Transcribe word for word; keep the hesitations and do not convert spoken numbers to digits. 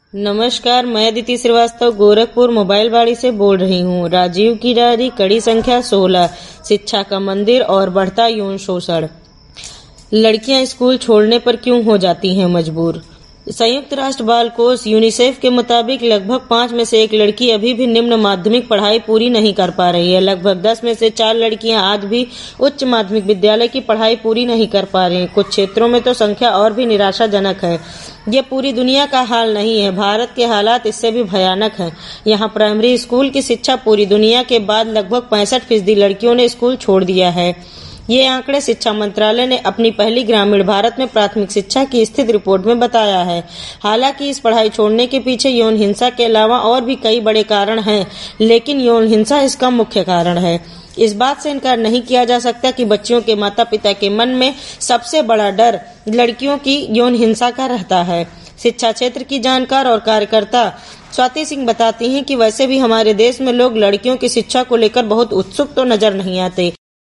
नमस्कार, मैं अदिति श्रीवास्तव गोरखपुर मोबाइल बाड़ी से बोल रही हूँ। राजीव की डायरी कड़ी संख्या सोलह, शिक्षा का मंदिर और बढ़ता यौन शोषण। लड़कियां स्कूल छोड़ने पर क्यों हो जाती हैं मजबूर? संयुक्त राष्ट्र बाल कोष यूनिसेफ के मुताबिक लगभग पाँच में से एक लड़की अभी भी निम्न माध्यमिक पढ़ाई पूरी नहीं कर पा रही है। लगभग दस में से चार लड़कियां आज भी उच्च माध्यमिक विद्यालय की पढ़ाई पूरी नहीं कर पा रही हैं। कुछ क्षेत्रों में तो संख्या और भी निराशाजनक है। ये पूरी दुनिया का हाल नहीं है, भारत के हालात इससे भी भयानक हैं। यहाँ प्राइमरी स्कूल की शिक्षा पूरी दुनिया के बाद लगभग पैंसठ फीसदी लड़कियों ने स्कूल छोड़ दिया है। ये आंकड़े शिक्षा मंत्रालय ने अपनी पहली ग्रामीण भारत में प्राथमिक शिक्षा की स्थिति रिपोर्ट में बताया है। हालांकि इस पढ़ाई छोड़ने के पीछे यौन हिंसा के अलावा और भी कई बड़े कारण हैं, लेकिन यौन हिंसा इसका मुख्य कारण है। इस बात से इनकार नहीं किया जा सकता कि बच्चियों के माता पिता के मन में सबसे बड़ा डर लड़कियों की यौन हिंसा का रहता है। शिक्षा क्षेत्र की जानकार और कार्यकर्ता स्वाति सिंह बताती हैं कि वैसे भी हमारे देश में लोग लड़कियों की शिक्षा को लेकर बहुत उत्सुक तो नजर नहीं आते।